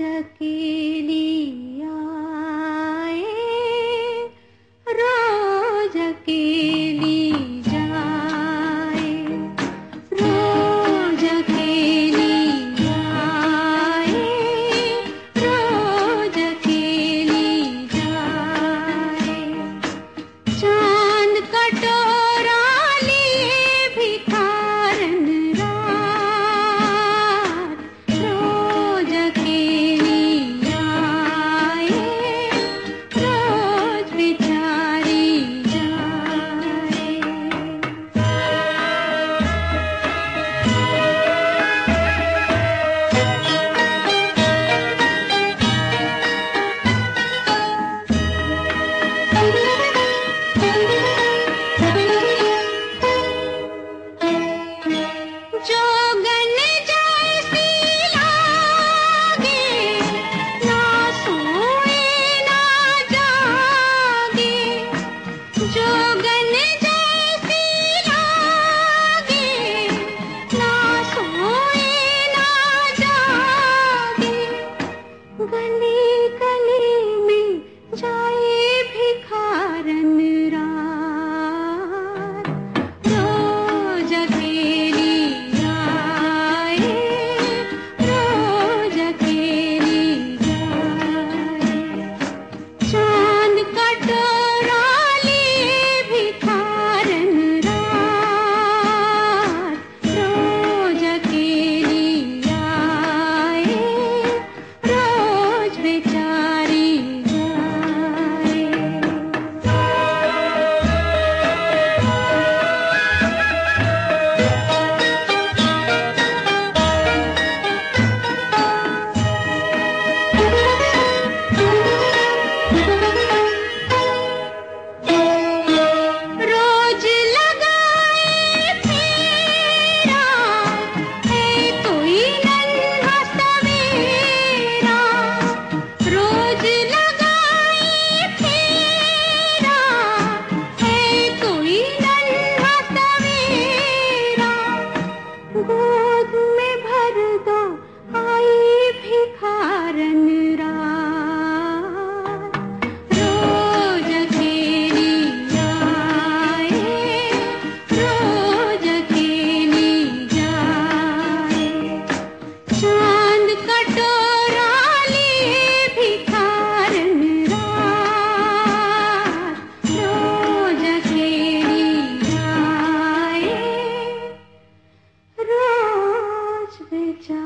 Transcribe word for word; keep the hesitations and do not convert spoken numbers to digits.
अकेली आए, रोज अकेली जाए, रोज अकेली आए, रोज अकेली जाए। चांद कटोरा लिए भिखारन रात, रोज अकेली आए, रोज बेचारी जाए। जोगन जैसी लागे, ना सोए ना जागे, जोगन जैसी लागे, ना सोए ना जागे। गली गली में जाए भिखारन रात, रोज अकेली आए, रोज अकेली जाए। चांद कटोरा लिए भिखारन रात, रोज अकेली आए, रोज बेचारी जाए। रोज लगाए फेरा, है कोई नन्हा सवेरा, रोज लगाए फेरा, है कोई नन्हा सवेरा। गोद में भर दो आई भिखारन रात, रोज अकेली आए, रोज अकेली जाए। चांद कटोरा लिए भिखारन रात, रोज अकेली आए, रोज बेचारी